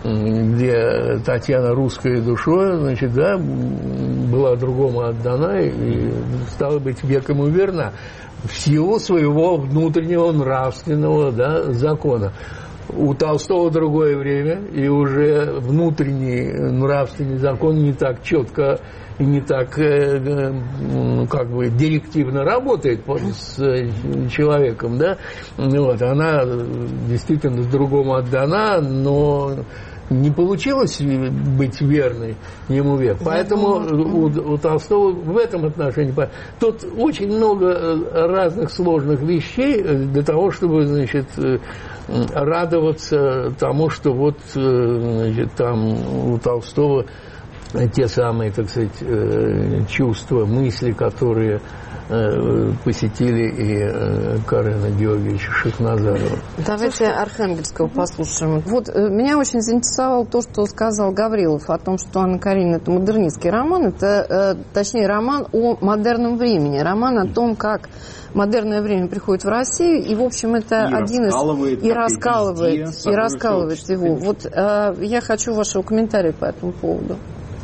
где Татьяна русской душой, значит, да, была другому отдана и стала быть век ему верна в силу своего внутреннего нравственного, да, закона. У Толстого другое время, и уже внутренний нравственный закон не так четко и не так, ну, как бы, директивно работает с человеком, да. Вот, она действительно другому отдана, но не получилось быть верной ему век. Поэтому у, у Толстого в этом отношении тут очень много разных сложных вещей для того, чтобы, значит, радоваться тому, что вот, значит, там у Толстого те самые, так сказать, чувства, мысли, которые посетили и Карена Георгиевича Шахназарова. Давайте Архангельского послушаем. Вот меня очень заинтересовало то, что сказал Гаврилов о том, что Анна Каренина – это модернистский роман, это, точнее, роман о модерном времени, роман о том, как модерное время приходит в Россию, и, в общем, это и один из... И раскалывает, везде, и раскалывает его. Вот э, я хочу вашего комментария по этому поводу.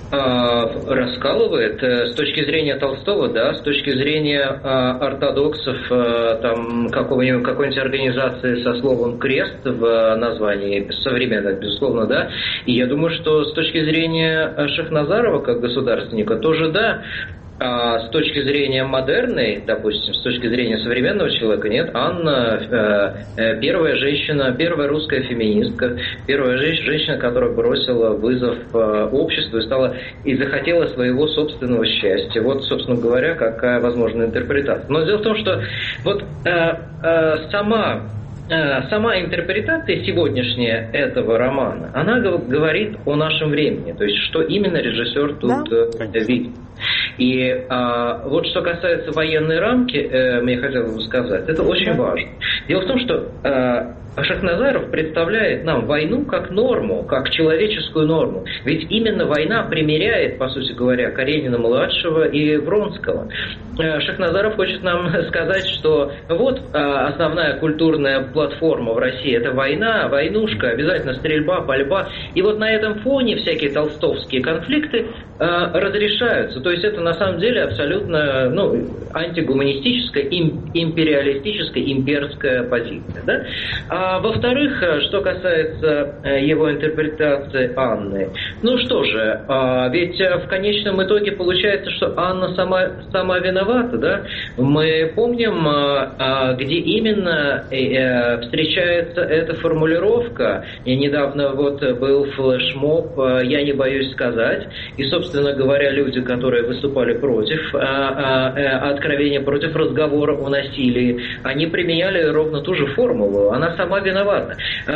Раскалывает с точки зрения Толстого, да, с точки зрения ортодоксов, там, какого-нибудь, какой-нибудь организации со словом «крест» в названии, современных, безусловно, да, и я думаю, что с точки зрения Шахназарова как государственника тоже да. А с точки зрения модерной, допустим, с точки зрения современного человека, нет, Анна э, первая женщина, первая русская феминистка, первая женщина, которая бросила вызов э, обществу и стала и захотела своего собственного счастья. Вот, собственно говоря, какая возможна интерпретация. Но дело в том, что вот э, э, сама Сама интерпретация сегодняшняя этого романа, она говорит о нашем времени, то есть что именно режиссер тут да? видит. И а, вот что касается военной рамки, э, мне хотелось бы сказать, это очень важно. Дело в том, что э, Шахназаров представляет нам войну как норму, как человеческую норму. Ведь именно война примиряет, по сути говоря, Каренина-младшего и Вронского. Э, Шахназаров хочет нам сказать, что вот э, основная культурная платформа в России – это война, войнушка, обязательно стрельба, пальба. И вот на этом фоне всякие толстовские конфликты э, разрешаются. То есть это на самом деле абсолютно ну, антигуманистическая, им, империалистическая, имперская позиция. Да? А во-вторых, что касается его интерпретации Анны, Ну что же, ведь в конечном итоге получается, что Анна сама, сама виновата, да? Мы помним, где именно встречается эта формулировка. И недавно вот был флешмоб «Я не боюсь сказать». И, собственно говоря, люди, которые выступали против откровения, против разговора о насилии, они применяли ровно ту же формулу. Она сама виновата.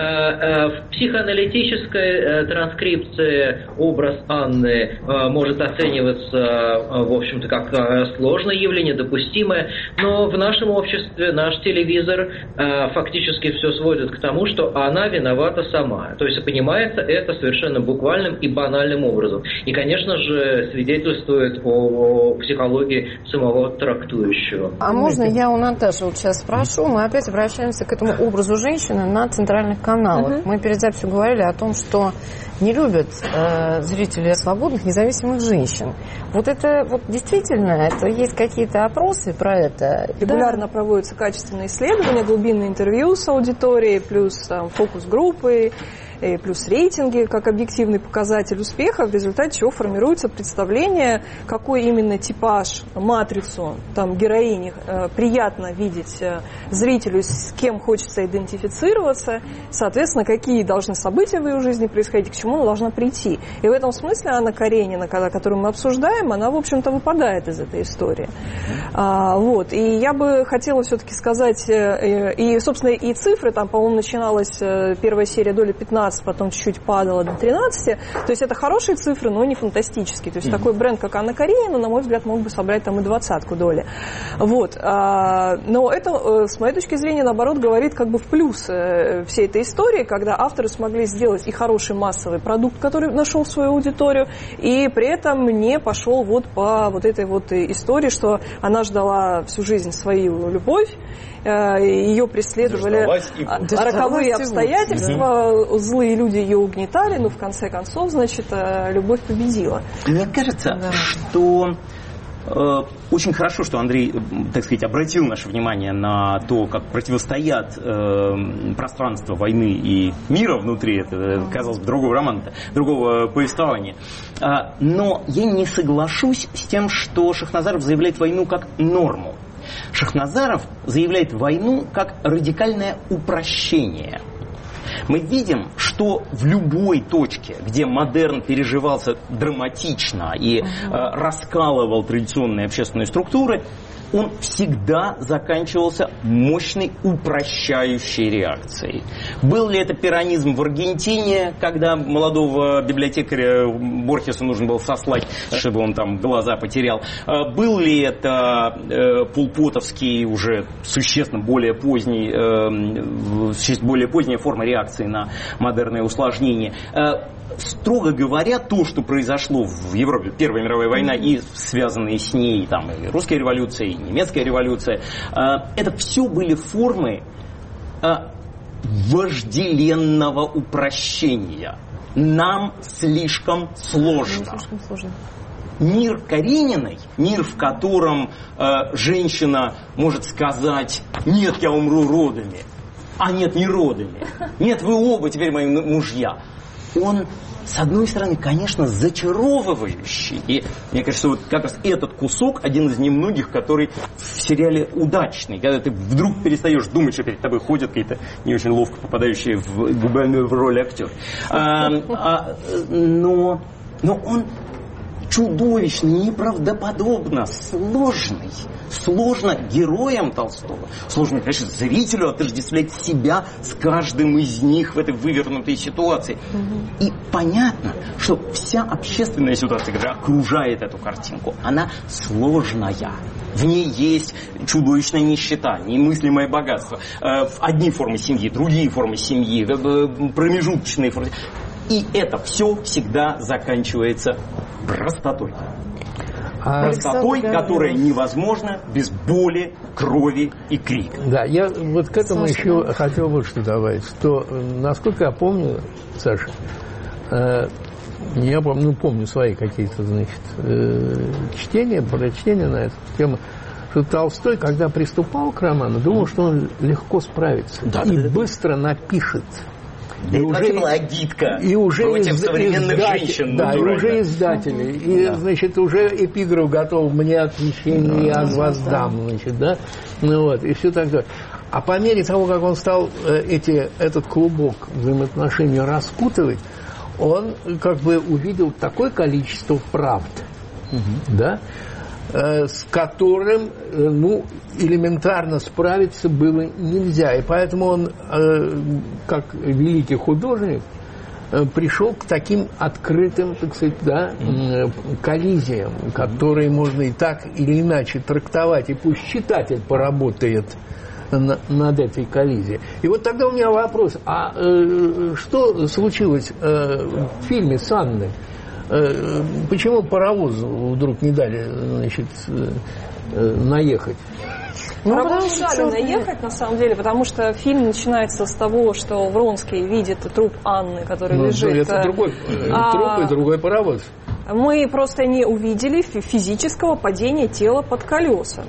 В психоаналитической транскрипции образ Анны может оцениваться, в общем-то, как сложное явление, допустимое, но в нашем обществе наш телевизор фактически все сводит к тому, что она виновата сама. То есть понимается это совершенно буквальным и банальным образом. И, конечно же, свидетельствует о психологии самого трактующего. А можно я у Наташи вот сейчас спрошу? Мы опять обращаемся к этому образу женщины на центральных каналах. Uh-huh. Мы перед записью говорили о том, что не любят э, зрители свободных, независимых женщин. Вот это вот действительно, это есть какие-то опросы про это? Регулярно да. проводятся качественные исследования, глубинные интервью с аудиторией, плюс там, фокус-группы, и плюс рейтинги как объективный показатель успеха, в результате чего формируется представление, какой именно типаж, матрицу там, героини э, приятно видеть э, зрителю, с кем хочется идентифицироваться, соответственно, какие должны события в ее жизни происходить, к чему она должна прийти. И в этом смысле Анна Каренина, которую мы обсуждаем, она, в общем-то, выпадает из этой истории. А, вот. И я бы хотела все-таки сказать, э, и, собственно, и цифры, там, по-моему, начиналась э, первая серия доля пятнадцать, потом чуть-чуть падала до тринадцати. То есть это хорошие цифры, но не фантастические. То есть mm-hmm. такой бренд, как Анна Каренина, на мой взгляд, мог бы собрать там и двадцатку доли. Вот. Но это, с моей точки зрения, наоборот, говорит как бы в плюс всей этой истории, когда авторы смогли сделать и хороший массовый продукт, который нашел свою аудиторию, и при этом не пошел вот по вот этой вот истории, что она ждала всю жизнь свою любовь, ее преследовали роковые обстоятельства, злые люди ее угнетали, но в конце концов, значит, любовь победила. Мне кажется, да. что э, очень хорошо, что Андрей, так сказать, обратил наше внимание на то, как противостоят э, пространство войны и мира внутри, это, казалось бы, другого романа, другого повествования. А, но я не соглашусь с тем, что Шахназаров заявляет войну как норму. Шахназаров заявляет войну как радикальное упрощение. Мы видим, что в любой точке, где модерн переживался драматично и э, раскалывал традиционные общественные структуры, он всегда заканчивался мощной упрощающей реакцией. Был ли это пиранизм в Аргентине, когда молодого библиотекаря Борхеса нужно было сослать, чтобы он там глаза потерял? Был ли это э, полпотовский, уже существенно более поздний, э, более поздняя форма реакции на модерное усложнение? Э, Строго говоря, то, что произошло в Европе, Первая мировая война и связанные с ней там, и русская революция, и немецкая революция, это все были формы вожделенного упрощения. Нам слишком сложно. Слишком сложно. Мир Карениной, мир, в котором женщина может сказать: нет, я умру родами, а нет, не родами, нет, вы оба теперь мои мужья. Он, с одной стороны, конечно, зачаровывающий. И мне кажется, вот как раз этот кусок один из немногих, который в сериале удачный. Когда ты вдруг перестаешь думать, что перед тобой ходят какие-то не очень ловко попадающие в, в роль актеры. А, а, но, но он чудовищно, неправдоподобно сложный. Сложно героям Толстого, сложно, конечно, зрителю отождествлять себя с каждым из них в этой вывернутой ситуации. Угу. И понятно, что вся общественная ситуация, которая окружает эту картинку, она сложная. В ней есть чудовищная нищета, немыслимое богатство. Одни формы семьи, другие формы семьи, промежуточные формы. И это все всегда заканчивается простотой. А простотой, которая невозможна без боли, крови и крика. Да, я вот к этому Саша, еще да? хотел вот что добавить, что, насколько я помню, Саша, э, я помню, ну, помню свои какие-то, значит, э, чтения, прочтения на эту тему, что Толстой, когда приступал к роману, думал, что он легко справится да, и да, быстро да. напишет. И уже была агитка и уже против из, современных издатель, женщин. Да, натурально. и уже издатели. И, да. значит, уже эпиграф готов. Мне отвещение, я воздам. Значит, да? Ну, вот, и все так далее. А по мере того, как он стал эти, этот клубок взаимоотношений распутывать, он как бы увидел такое количество правд, угу. да, э, с которым э, ну, элементарно справиться было нельзя. И поэтому он, э, как великий художник, э, пришел к таким открытым, так сказать, да, э, коллизиям, которые можно и так или иначе трактовать, и пусть читатель поработает над этой коллизией. И вот тогда у меня вопрос, а э, что случилось э, в фильме с Анной? Э, почему паровозу вдруг не дали, значит, э, наехать? Ну, паровозу дали наехать, на самом деле, потому что фильм начинается с того, что Вронский видит труп Анны, который ну, лежит... Это другой а... труп и другой паровоз. Мы просто не увидели физического падения тела под колеса.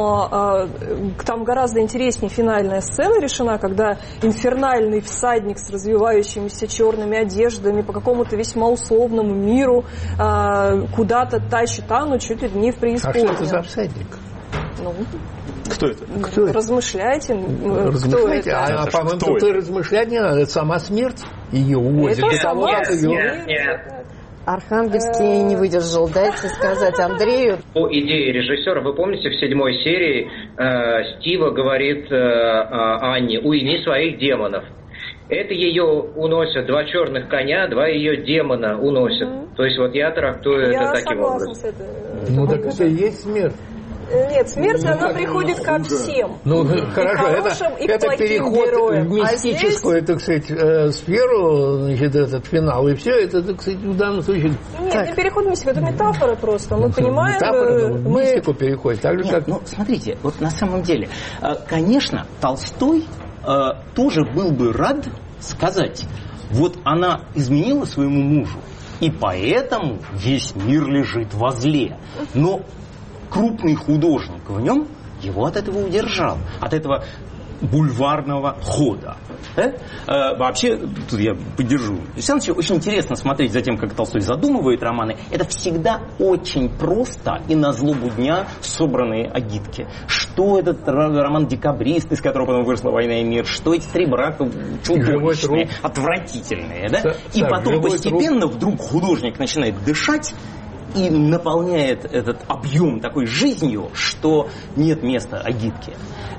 Но э, там гораздо интереснее финальная сцена решена, когда инфернальный всадник с развивающимися черными одеждами по какому-то весьма условному миру э, куда-то тащит Анну чуть ли не в преисподнюю. А что это за всадник? Ну, кто это? Кто это? Размышляйте. Размышляйте. Кто это? А, а по-моему, тут и размышлять не надо. Это сама смерть ее увозит. Это сама как ее... Нет, нет. Архангельский не выдержал. Дайте сказать Андрею. По идее режиссера, вы помните, в седьмой серии э, Стива говорит э, Анне: уйми своих демонов. Это ее уносят два черных коня, два ее демона уносят. Mm-hmm. То есть вот я трактую я это таким образом. С этой, ну так это и есть смерть. Нет, смерть, ну, она приходит ко всем. Ну, и хорошо, хорошим, это, и это переход героям. в мистическую, а здесь... так сказать, э, сферу, значит, этот финал, и все, это, так сказать, в данном случае... Нет, так. не переход в мистику, это метафора просто. Мы ну, понимаем... Метафора, мы... в мистику переходит, так же, Нет, как... ну, смотрите, вот на самом деле, конечно, Толстой тоже был бы рад сказать, вот она изменила своему мужу, и поэтому весь мир лежит возле. Но крупный художник в нем его от этого удержал, от этого бульварного хода. Да? А, вообще, тут я поддержу Александровича, очень интересно смотреть за тем, как Толстой задумывает романы. Это всегда очень просто и на злобу дня собранные агитки. Что этот роман «Декабрист», из которого потом выросла «Война и мир», что эти три брака чудовищные, отвратительные. Да? И так, потом постепенно труп. Вдруг художник начинает дышать и наполняет этот объем такой жизнью, что нет места агитке.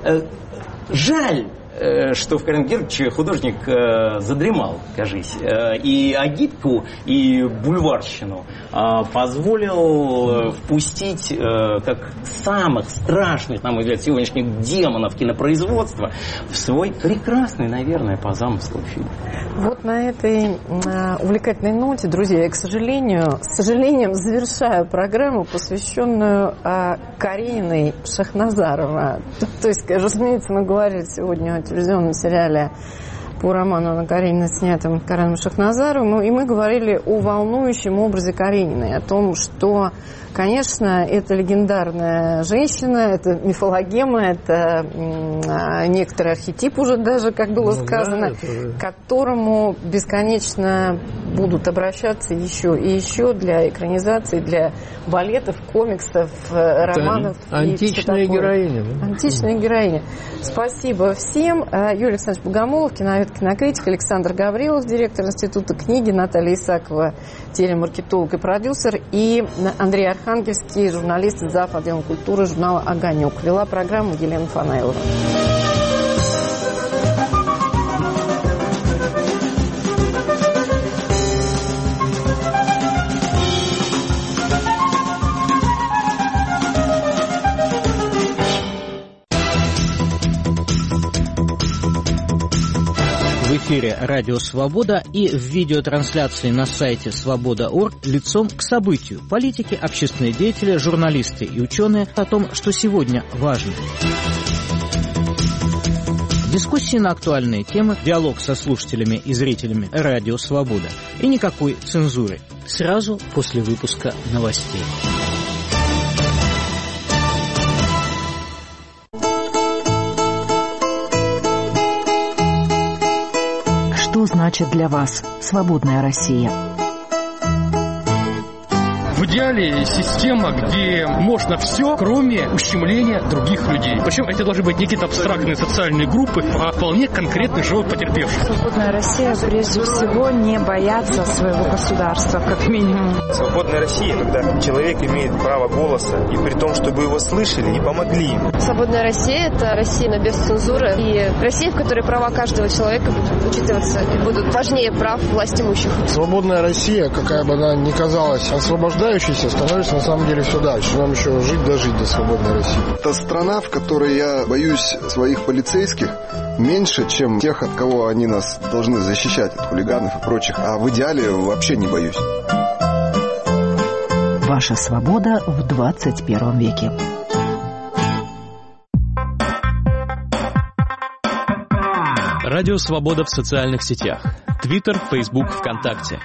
Жаль, что в Карен Георгиевиче художник задремал, кажись, и агитку, и бульварщину позволил впустить как самых страшных, на мой взгляд, сегодняшних демонов кинопроизводства в свой прекрасный, наверное, по замыслу фильм. Вот на этой увлекательной ноте, друзья, я, к сожалению, с сожалением завершаю программу, посвященную Карениной Шахназарова. То есть, разумеется, мы говорили сегодня о телевизионном сериале по роману Анны Карениной, снятым Кареном Шахназаровым, и мы говорили о волнующем образе Карениной, о том, что, конечно, это легендарная женщина, это мифологема, это некоторый архетип уже даже, как было ну, сказано, да, к которому бесконечно будут обращаться еще и еще для экранизации, для балетов, комиксов, романов. Да, античная героиня. Да? Античная героиня. Спасибо всем. Юрий Александрович Богомолов, киновед, кинокритик, Александр Гаврилов, директор Института книги, Наталья Исакова, телемаркетолог и продюсер, и Андрей Архангельский, журналист, зав. Отделом культуры журнала «Огонек». Вела программу Елена Фанаилова. В эфире «Радио Свобода» и в видеотрансляции на сайте свобода точка орг лицом к событию. Политики, общественные деятели, журналисты и ученые о том, что сегодня важно. Дискуссии на актуальные темы, диалог со слушателями и зрителями «Радио Свобода». И никакой цензуры. Сразу после выпуска новостей. Что значит значит для вас свободная Россия? В идеале система, где можно все, кроме ущемления других людей. Причем это должны быть не какие-то абстрактные социальные группы, а вполне конкретный живой потерпевший. Свободная Россия прежде всего не бояться своего государства, как минимум. Свободная Россия, когда человек имеет право голоса, и при том, чтобы его слышали и помогли ему. Свободная Россия – это Россия без цензуры, и Россия, в которой права каждого человека будут учитываться и будут важнее прав власть имущих. Свободная Россия, какая бы она ни казалась освобождающей, становится на самом деле все дальше. Нам еще жить дожить до свободной России. Это страна, в которой я боюсь своих полицейских меньше, чем тех, от кого они нас должны защищать, от хулиганов и прочих. А в идеале вообще не боюсь. Ваша свобода в двадцать первом веке. Радио «Свобода» в социальных сетях. Твиттер, Фейсбук, ВКонтакте.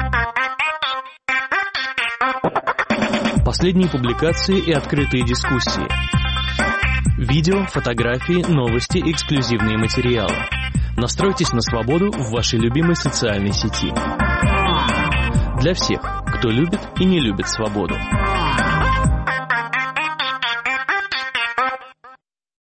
Последние публикации и открытые дискуссии. Видео, фотографии, новости, эксклюзивные материалы. Настройтесь на свободу в вашей любимой социальной сети. Для всех, кто любит и не любит свободу.